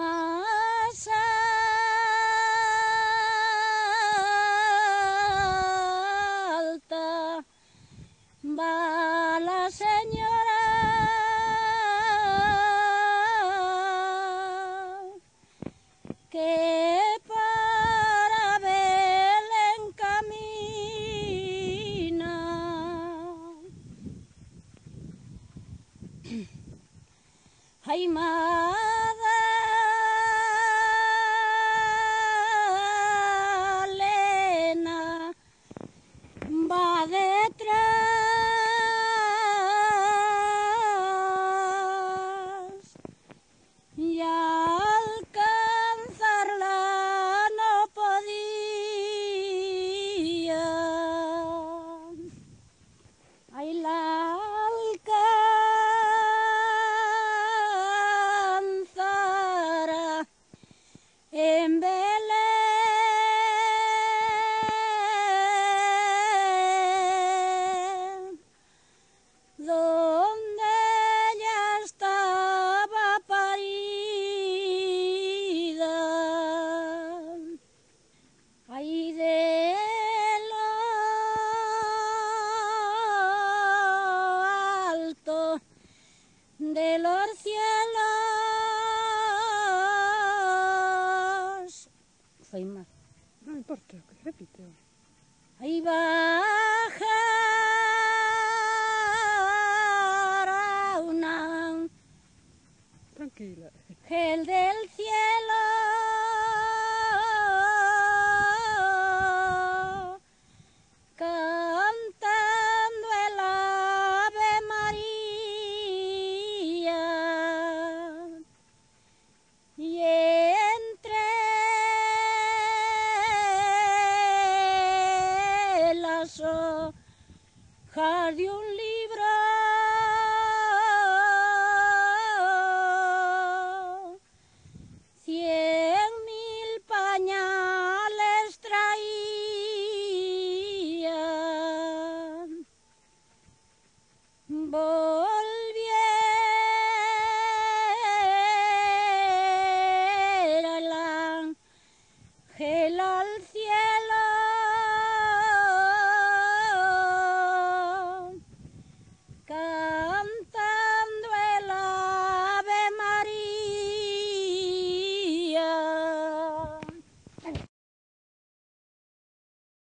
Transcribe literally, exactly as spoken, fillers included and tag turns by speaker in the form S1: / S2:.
S1: más alta va la señora que para Belén camina. Ay, Magdalena va detrás y alcanzarla no podía. Ay, la alcanzará en Belén, donde ella estaba parida. Ay, de lo alto de los cielos. Fue más.
S2: No importa, repite.
S1: Ahí bajará una
S2: Tranquila.
S1: ángel del cielo, cantando el Ave María, y entre las hojas de un libro cien mil pañales traían. Volviera el ángel al cielo, canta